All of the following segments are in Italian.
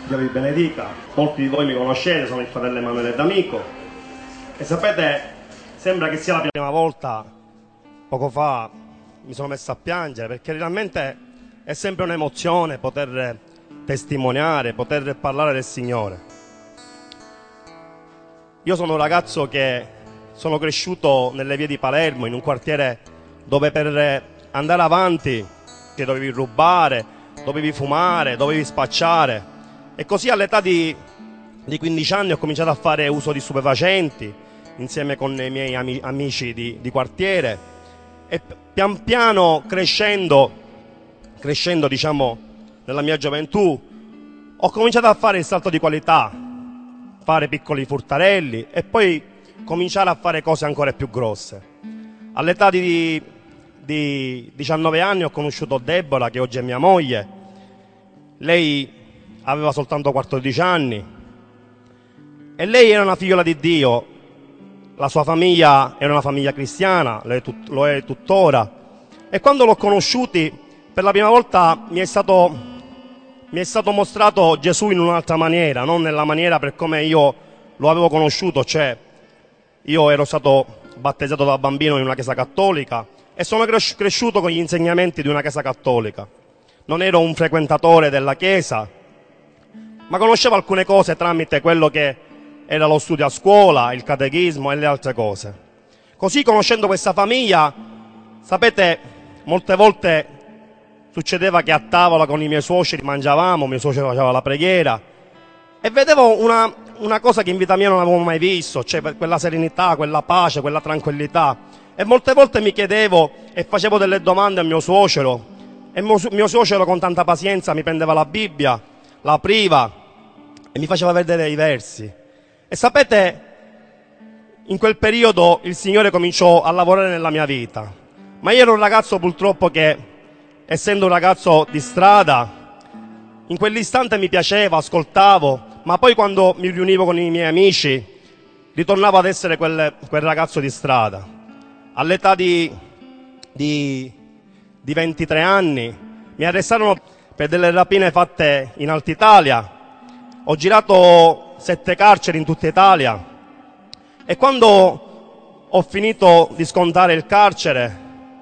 Dio vi benedica. Molti di voi mi conoscete, sono il fratello Emanuele D'Amico. E sapete, sembra che sia la prima volta, poco fa mi sono messo a piangere, perché realmente è sempre un'emozione poter testimoniare, poter parlare del Signore. Io sono un ragazzo che sono cresciuto nelle vie di Palermo, in un quartiere dove per andare avanti dovevi rubare, dovevi fumare, dovevi spacciare. E così all'età di 15 anni ho cominciato a fare uso di stupefacenti insieme con i miei amici di quartiere, e pian piano crescendo diciamo nella mia gioventù, ho cominciato a fare il salto di qualità, fare piccoli furtarelli e poi cominciare a fare cose ancora più grosse. All'età di 19 anni ho conosciuto Deborah, che oggi è mia moglie. Lei aveva soltanto 14 anni e lei era una figliola di Dio. La sua famiglia era una famiglia cristiana, lo è tuttora. E quando l'ho conosciuti, per la prima volta mi è stato mostrato Gesù in un'altra maniera, non nella maniera per come io lo avevo conosciuto, cioè io ero stato battezzato da bambino in una chiesa cattolica e sono cresciuto con gli insegnamenti di una chiesa cattolica. Non ero un frequentatore della chiesa, ma conoscevo alcune cose tramite quello che era lo studio a scuola, il catechismo e le altre cose. Così, conoscendo questa famiglia, sapete, molte volte succedeva che a tavola con i miei suoceri mangiavamo, mio suocero faceva la preghiera e vedevo una cosa che in vita mia non avevo mai visto, cioè quella serenità, quella pace, quella tranquillità. E molte volte mi chiedevo e facevo delle domande a mio suocero, e mio suocero con tanta pazienza mi prendeva la Bibbia, la apriva e mi faceva vedere i versi. E sapete, in quel periodo il Signore cominciò a lavorare nella mia vita, ma io ero un ragazzo purtroppo che, essendo un ragazzo di strada, in quell'istante mi piaceva, ascoltavo, ma poi quando mi riunivo con i miei amici ritornavo ad essere quel ragazzo di strada. All'età di 23 anni mi arrestarono per delle rapine fatte in Alta Italia. Ho girato 7 carceri in tutta Italia e quando ho finito di scontare il carcere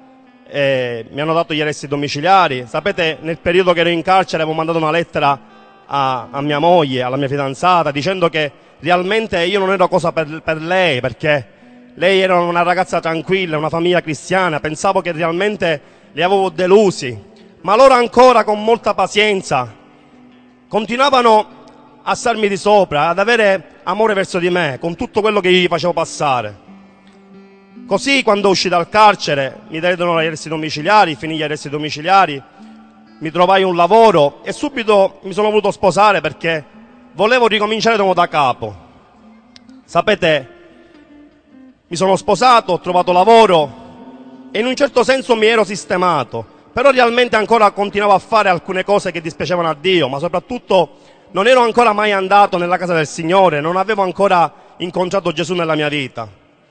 mi hanno dato gli arresti domiciliari. Sapete, nel periodo che ero in carcere avevo mandato una lettera a mia moglie, alla mia fidanzata, dicendo che realmente io non ero cosa per lei, perché lei era una ragazza tranquilla, una famiglia cristiana. Pensavo che realmente li avevo delusi, ma loro ancora con molta pazienza continuavano a starmi di sopra, ad avere amore verso di me, con tutto quello che io gli facevo passare. Così, quando uscì dal carcere, mi diedero gli arresti domiciliari, finì gli arresti domiciliari, mi trovai un lavoro e subito mi sono voluto sposare perché volevo ricominciare da capo. Sapete, mi sono sposato, ho trovato lavoro e in un certo senso mi ero sistemato, però realmente ancora continuavo a fare alcune cose che dispiacevano a Dio, ma soprattutto non ero ancora mai andato nella casa del Signore, non avevo ancora incontrato Gesù nella mia vita.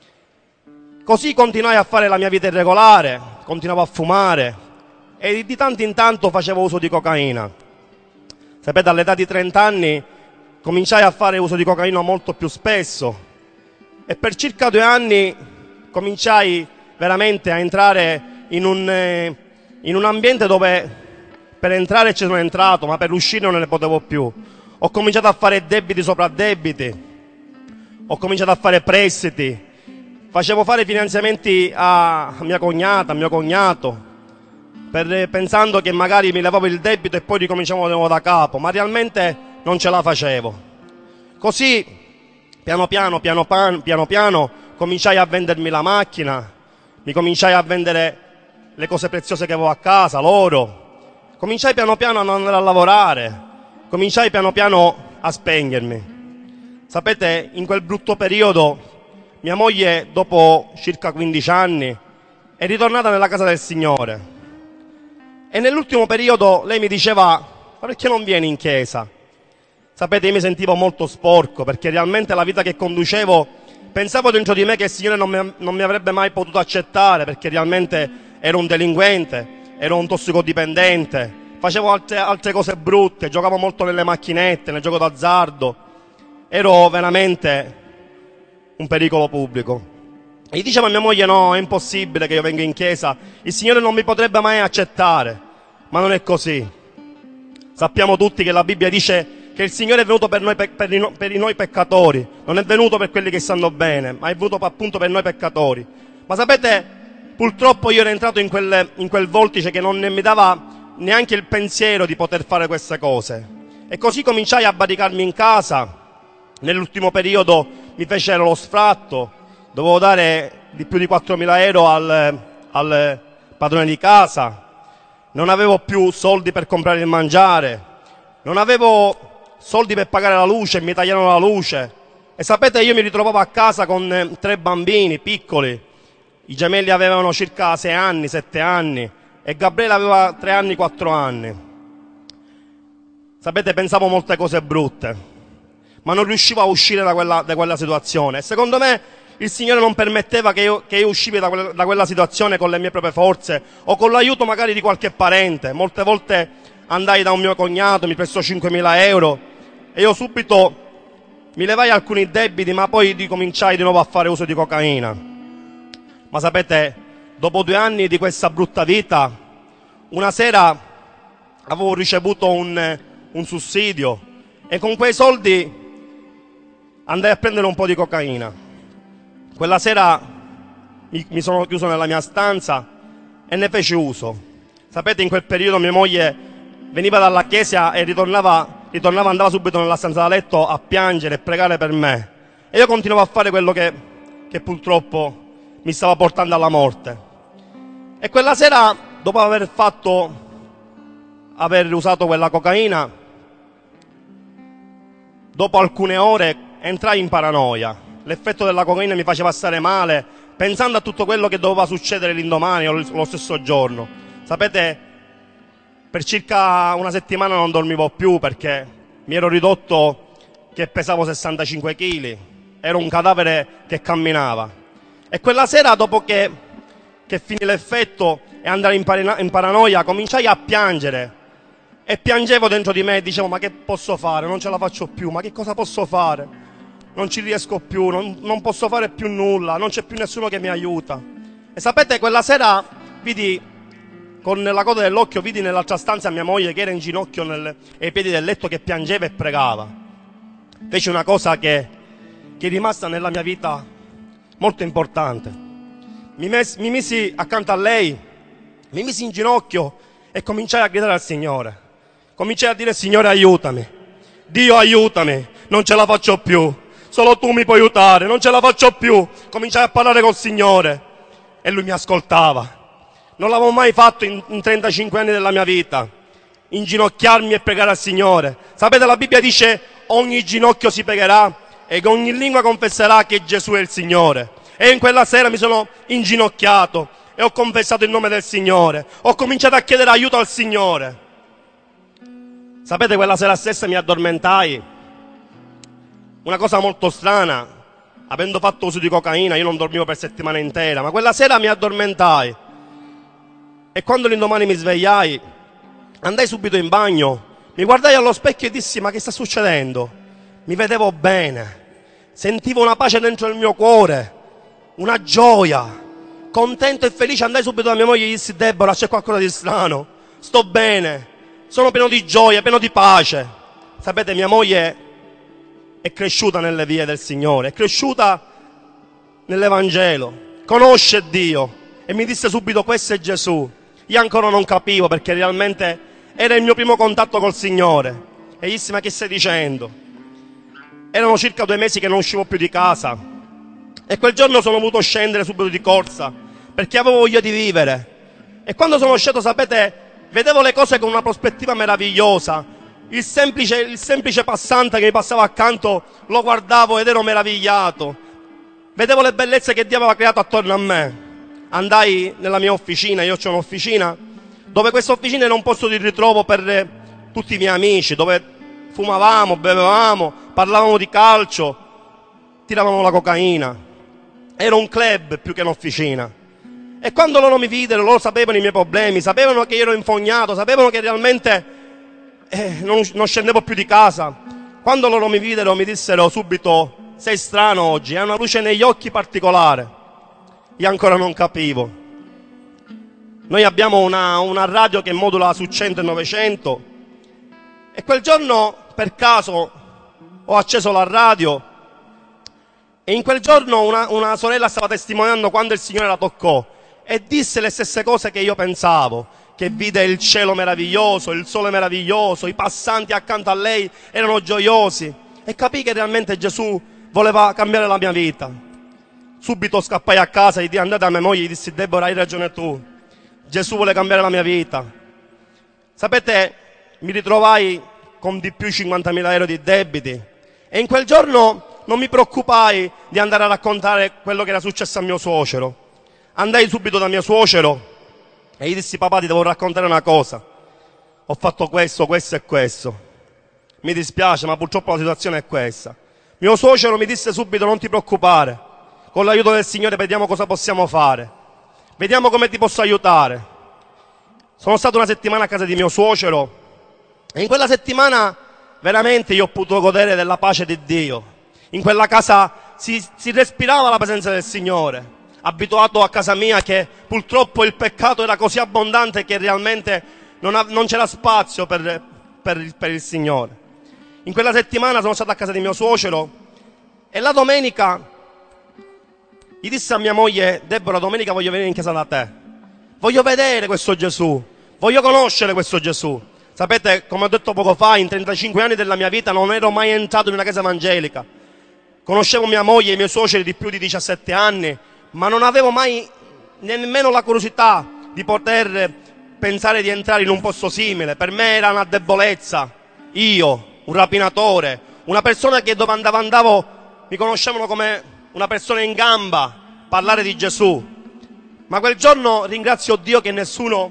Così continuai a fare la mia vita irregolare, continuavo a fumare e di tanto in tanto facevo uso di cocaina. Sapete, all'età di 30 anni cominciai a fare uso di cocaina molto più spesso e per circa 2 anni cominciai veramente a entrare in un ambiente dove per entrare ci sono entrato, ma per uscire non ne potevo più. Ho cominciato a fare debiti sopra debiti, ho cominciato a fare prestiti, facevo fare finanziamenti a mia cognata, a mio cognato, pensando che magari mi levavo il debito e poi ricominciavo di nuovo da capo, ma realmente non ce la facevo. Così, piano piano, cominciai a vendermi la macchina, mi cominciai a vendere le cose preziose che avevo a casa, l'oro. Cominciai piano piano a non andare a lavorare, cominciai piano piano a spegnermi. Sapete, in quel brutto periodo, mia moglie, dopo circa 15 anni, è ritornata nella casa del Signore. E nell'ultimo periodo lei mi diceva: ma perché non vieni in chiesa? Sapete, io mi sentivo molto sporco, perché realmente la vita che conducevo, pensavo dentro di me che il Signore non mi avrebbe mai potuto accettare, perché realmente ero un delinquente, ero un tossicodipendente, facevo altre cose brutte, giocavo molto nelle macchinette, nel gioco d'azzardo, ero veramente un pericolo pubblico. E gli dicevo a mia moglie: no, è impossibile che io venga in chiesa, il Signore non mi potrebbe mai accettare. Ma non è così. Sappiamo tutti che la Bibbia dice che il Signore è venuto per noi peccatori, non è venuto per quelli che stanno bene, ma è venuto appunto per noi peccatori. Ma sapete, purtroppo io ero entrato in quel vortice che non mi dava neanche il pensiero di poter fare queste cose. E così cominciai a barricarmi in casa. Nell'ultimo periodo mi fecero lo sfratto, dovevo dare di più di 4.000 euro al padrone di casa, non avevo più soldi per comprare il mangiare, non avevo soldi per pagare la luce, mi tagliarono la luce. E sapete, io mi ritrovavo a casa con 3 bambini piccoli, i gemelli avevano circa 6 anni, 7 anni e Gabriele aveva 3 anni, 4 anni. Sapete, pensavo molte cose brutte, ma non riuscivo a uscire da quella situazione. E secondo me il Signore non permetteva che io uscivi da quella situazione con le mie proprie forze o con l'aiuto magari di qualche parente. Molte volte andai da un mio cognato, mi prestò 5.000 euro e io subito mi levai alcuni debiti, ma poi ricominciai di nuovo a fare uso di cocaina. Ma sapete, dopo 2 anni di questa brutta vita, una sera avevo ricevuto un sussidio e con quei soldi andai a prendere un po' di cocaina. Quella sera mi sono chiuso nella mia stanza e ne feci uso. Sapete, in quel periodo mia moglie veniva dalla chiesa e andava subito nella stanza da letto a piangere e pregare per me. E io continuavo a fare quello che purtroppo mi stava portando alla morte. E quella sera, dopo aver usato quella cocaina, dopo alcune ore entrai in paranoia. L'effetto della cocaina mi faceva stare male, pensando a tutto quello che doveva succedere l'indomani o lo stesso giorno. Sapete, per circa una settimana non dormivo più perché mi ero ridotto che pesavo 65 kg, ero un cadavere che camminava. E quella sera, dopo che finì l'effetto e andai in paranoia, cominciai a piangere. E piangevo dentro di me e dicevo: ma che posso fare? Non ce la faccio più, ma che cosa posso fare? Non ci riesco più, non posso fare più nulla, non c'è più nessuno che mi aiuta. E sapete, quella sera vidi, con la coda dell'occhio, vidi nell'altra stanza mia moglie che era in ginocchio ai piedi del letto, che piangeva e pregava. Feci una cosa che è rimasta nella mia vita molto importante. Mi misi accanto a lei, mi misi in ginocchio e cominciai a gridare al Signore. Cominciai a dire: Signore, aiutami, Dio aiutami, non ce la faccio più, solo tu mi puoi aiutare, non ce la faccio più. Cominciai a parlare col Signore e Lui mi ascoltava. Non l'avevo mai fatto in 35 anni della mia vita, inginocchiarmi e pregare al Signore. Sapete, la Bibbia dice: ogni ginocchio si piegherà e ogni lingua confesserà che Gesù è il Signore. E in quella sera mi sono inginocchiato e ho confessato il nome del Signore, ho cominciato a chiedere aiuto al Signore. Sapete, quella sera stessa mi addormentai. Una cosa molto strana, avendo fatto uso di cocaina io non dormivo per settimane intere, ma quella sera mi addormentai. E quando l'indomani mi svegliai, andai subito in bagno, mi guardai allo specchio e dissi: ma che sta succedendo? Mi vedevo bene, sentivo una pace dentro il mio cuore, una gioia, contento e felice. Andai subito da mia moglie e gli dissi: Deborah, c'è qualcosa di strano, sto bene, sono pieno di gioia, pieno di pace. Sapete, mia moglie è cresciuta nelle vie del Signore, è cresciuta nell'Evangelo, conosce Dio e mi disse subito: questo è Gesù. Io ancora non capivo, perché realmente era il mio primo contatto col Signore. E gli dissi: ma che stai dicendo? Erano circa 2 mesi che non uscivo più di casa e quel giorno sono voluto scendere subito di corsa perché avevo voglia di vivere. E quando sono sceso, sapete, vedevo le cose con una prospettiva meravigliosa. Il semplice passante che mi passava accanto lo guardavo ed ero meravigliato. Vedevo le bellezze che Dio aveva creato attorno a me. Andai nella mia officina, io ho un'officina, dove questa officina era un posto di ritrovo per tutti i miei amici, dove fumavamo, bevevamo, parlavamo di calcio, tiravamo la cocaina. Era un club più che un'officina. E quando loro mi videro, loro sapevano i miei problemi, sapevano che io ero infognato, sapevano che realmente non scendevo più di casa. Quando loro mi videro mi dissero subito: sei strano oggi, hai una luce negli occhi particolare. Io ancora non capivo. Noi abbiamo una radio che modula su 100 e 900 e quel giorno per caso ho acceso la radio e in quel giorno una sorella stava testimoniando quando il Signore la toccò e disse le stesse cose che io pensavo, che vide il cielo meraviglioso, il sole meraviglioso, i passanti accanto a lei erano gioiosi e capì che realmente Gesù voleva cambiare la mia vita. Subito scappai a casa e andai da mia moglie e gli dissi: Deborah, hai ragione tu, Gesù vuole cambiare la mia vita. Sapete, mi ritrovai con di più 50.000 euro di debiti e in quel giorno non mi preoccupai di andare a raccontare quello che era successo a mio suocero. Andai subito da mio suocero e gli dissi: papà, ti devo raccontare una cosa, ho fatto questo, questo e questo, mi dispiace ma purtroppo la situazione è questa. Mio suocero mi disse subito: non ti preoccupare, con l'aiuto del Signore vediamo cosa possiamo fare, vediamo come ti posso aiutare. Sono stato una settimana a casa di mio suocero e in quella settimana veramente io ho potuto godere della pace di Dio. In quella casa si respirava la presenza del Signore. Abituato a casa mia che purtroppo il peccato era così abbondante che realmente non c'era spazio per il Signore. In quella settimana sono stato a casa di mio suocero e la domenica gli disse a mia moglie: Deborah, domenica voglio venire in chiesa da te, voglio vedere questo Gesù, voglio conoscere questo Gesù. Sapete, come ho detto poco fa, in 35 anni della mia vita non ero mai entrato in una chiesa evangelica. Conoscevo mia moglie e i miei suoceri di più di 17 anni, ma non avevo mai nemmeno la curiosità di poter pensare di entrare in un posto simile. Per me era una debolezza. Io, un rapinatore, una persona che dove andavo mi conoscevano come una persona in gamba, parlare di Gesù. Ma quel giorno ringrazio Dio che nessuno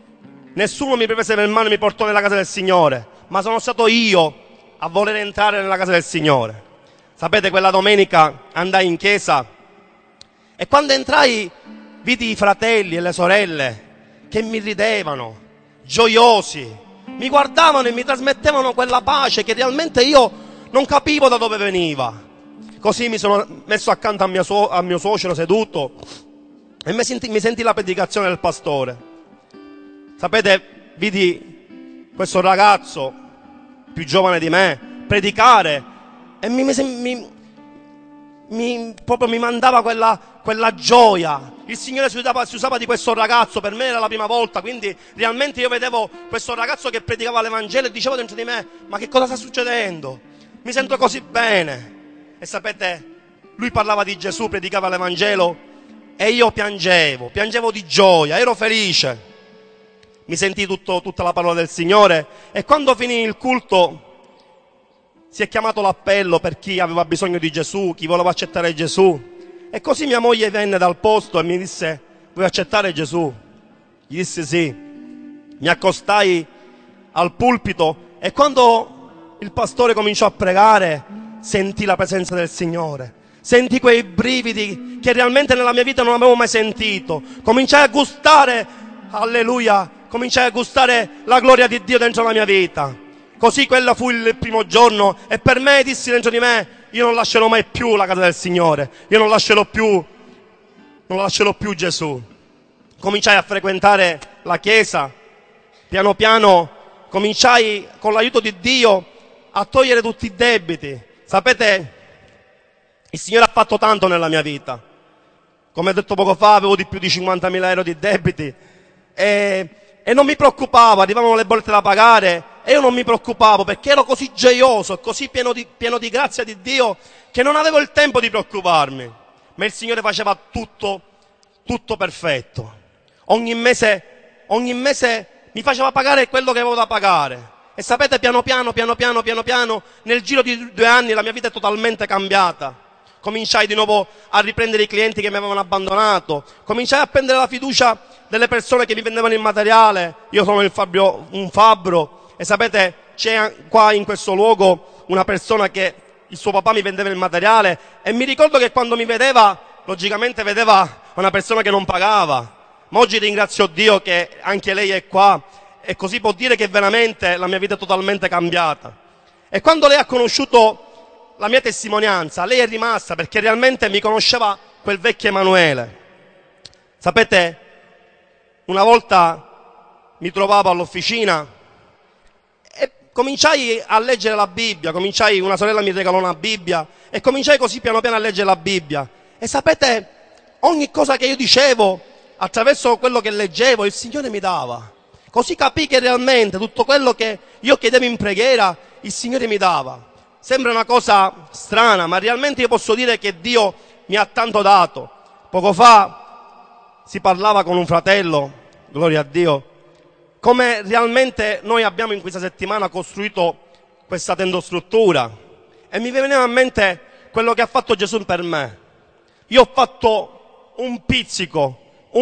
mi prese per mano e mi portò nella casa del Signore, ma sono stato io a voler entrare nella casa del Signore. Sapete, quella domenica andai in chiesa e quando entrai vidi i fratelli e le sorelle che mi ridevano, gioiosi, mi guardavano e mi trasmettevano quella pace che realmente io non capivo da dove veniva. Così mi sono messo accanto a mio suocero seduto e mi sentì la predicazione del pastore. Sapete, vidi questo ragazzo più giovane di me predicare e proprio mi mandava quella gioia. Il Signore si usava di questo ragazzo, per me era la prima volta, quindi realmente io vedevo questo ragazzo che predicava l'Evangelo e dicevo dentro di me: ma che cosa sta succedendo? Mi sento così bene. E sapete, lui parlava di Gesù, predicava l'Evangelo e io piangevo di gioia, ero felice. Mi sentii tutta la parola del Signore e quando finì il culto si è chiamato l'appello per chi aveva bisogno di Gesù, chi voleva accettare Gesù. E così mia moglie venne dal posto e mi disse: vuoi accettare Gesù? Gli dissi sì. Mi accostai al pulpito e quando il pastore cominciò a pregare sentii la presenza del Signore. Sentii quei brividi che realmente nella mia vita non avevo mai sentito. Cominciai a gustare, alleluia, cominciai a gustare la gloria di Dio dentro la mia vita. Così quello fu il primo giorno e per me dissi dentro di me: io non lascerò mai più la casa del Signore, io non lascerò più Gesù. Cominciai a frequentare la chiesa, piano piano cominciai con l'aiuto di Dio a togliere tutti i debiti. Sapete, il Signore ha fatto tanto nella mia vita. Come ho detto poco fa, avevo di più di 50.000 euro di debiti e non mi preoccupavo, arrivavano le bollette da pagare e io non mi preoccupavo perché ero così gioioso, così pieno di grazia di Dio che non avevo il tempo di preoccuparmi. Ma il Signore faceva tutto perfetto. Ogni mese mi faceva pagare quello che avevo da pagare. E sapete, piano piano, nel giro di 2 anni la mia vita è totalmente cambiata. Cominciai di nuovo a riprendere i clienti che mi avevano abbandonato, cominciai a prendere la fiducia delle persone che mi vendevano il materiale. Io sono un fabbro e sapete, c'è qua in questo luogo una persona che il suo papà mi vendeva il materiale e mi ricordo che quando mi vedeva, logicamente vedeva una persona che non pagava ma oggi ringrazio Dio che anche lei è qua e così può dire che veramente la mia vita è totalmente cambiata. E quando lei ha conosciuto la mia testimonianza, lei è rimasta perché realmente mi conosceva quel vecchio Emanuele. Sapete, una volta mi trovavo all'officina e cominciai a leggere la Bibbia, una sorella mi regalò una Bibbia e cominciai così piano piano a leggere la Bibbia. E sapete, ogni cosa che io dicevo, attraverso quello che leggevo, il Signore mi dava. Così capii che realmente tutto quello che io chiedevo in preghiera, il Signore mi dava. Sembra una cosa strana, ma realmente io posso dire che Dio mi ha tanto dato. Poco fa si parlava con un fratello, gloria a Dio, come realmente noi abbiamo in questa settimana costruito questa tendostruttura. E mi veniva in mente quello che ha fatto Gesù per me. Io ho fatto un pizzico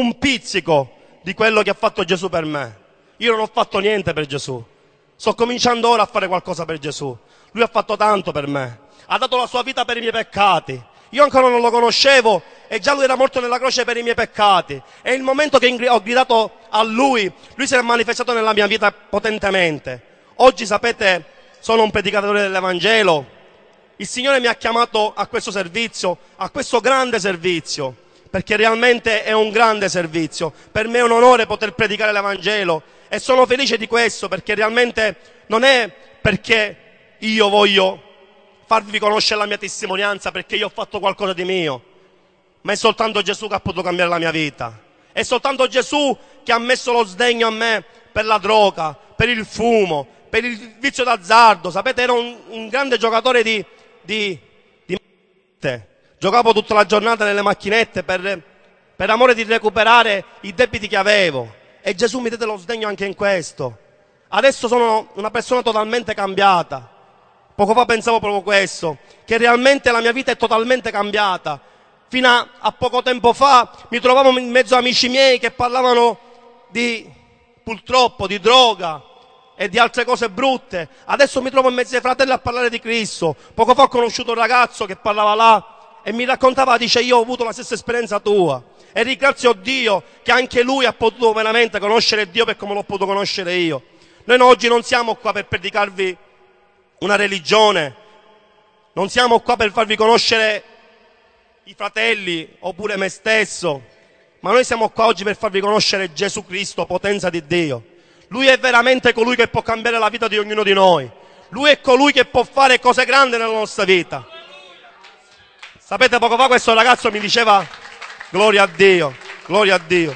di quello che ha fatto Gesù per me. Io non ho fatto niente per Gesù. Sto cominciando ora a fare qualcosa per Gesù. Lui ha fatto tanto per me. Ha dato la sua vita per i miei peccati. Io ancora non lo conoscevo e già lui era morto nella croce per i miei peccati. E il momento che ho gridato a lui si è manifestato nella mia vita potentemente. Oggi, sapete, sono un predicatore dell'Evangelo. Il Signore mi ha chiamato a questo servizio, a questo grande servizio, perché realmente è un grande servizio. Per me è un onore poter predicare l'Evangelo e sono felice di questo, perché realmente non è perché io voglio farvi conoscere la mia testimonianza, perché io ho fatto qualcosa di mio, ma è soltanto Gesù che ha potuto cambiare la mia vita. È soltanto Gesù che ha messo lo sdegno a me per la droga, per il fumo, per il vizio d'azzardo. Sapete, ero un grande giocatore di macchinette. Giocavo tutta la giornata nelle macchinette per amore di recuperare i debiti che avevo. E Gesù mi diede lo sdegno anche in questo. Adesso sono una persona totalmente cambiata. Poco fa pensavo proprio questo, che realmente la mia vita è totalmente cambiata. Fino a poco tempo fa mi trovavo in mezzo a amici miei che parlavano purtroppo di droga e di altre cose brutte. Adesso mi trovo in mezzo ai fratelli a parlare di Cristo. Poco fa ho conosciuto un ragazzo che parlava là e mi raccontava, dice: io ho avuto la stessa esperienza tua. E ringrazio Dio che anche lui ha potuto veramente conoscere Dio per come l'ho potuto conoscere io. Noi oggi non siamo qua per predicarvi una religione, non siamo qua per farvi conoscere i fratelli oppure me stesso, ma noi siamo qua oggi per farvi conoscere Gesù Cristo, potenza di Dio. Lui è veramente colui che può cambiare la vita di ognuno di noi. Lui è colui che può fare cose grandi nella nostra vita. Sapete, poco fa questo ragazzo mi diceva: gloria a Dio, gloria a Dio.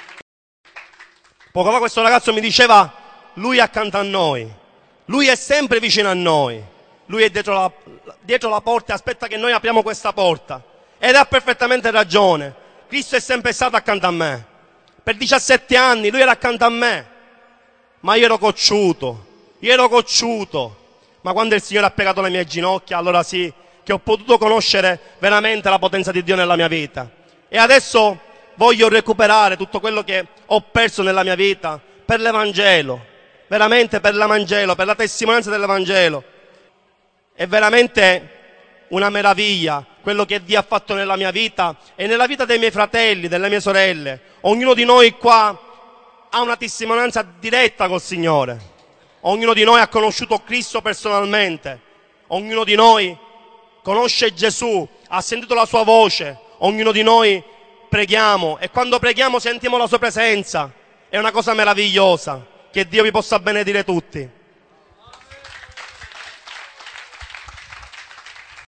Poco fa questo ragazzo mi diceva: lui è accanto a noi. Lui è sempre vicino a noi. Lui è dietro la porta e aspetta che noi apriamo questa porta. Ed ha perfettamente ragione. Cristo è sempre stato accanto a me. Per 17 anni lui era accanto a me. Ma io ero cocciuto. Ma quando il Signore ha piegato le mie ginocchia, allora sì, che ho potuto conoscere veramente la potenza di Dio nella mia vita. E adesso voglio recuperare tutto quello che ho perso nella mia vita per l'Evangelo. Veramente per l'Evangelo, per la testimonianza dell'Evangelo. È veramente una meraviglia quello che Dio ha fatto nella mia vita e nella vita dei miei fratelli, delle mie sorelle. Ognuno di noi qua ha una testimonianza diretta col Signore. Ognuno di noi ha conosciuto Cristo personalmente. Ognuno di noi conosce Gesù, ha sentito la sua voce. Ognuno di noi preghiamo e quando preghiamo sentiamo la sua presenza. È una cosa meravigliosa. Che Dio vi possa benedire tutti.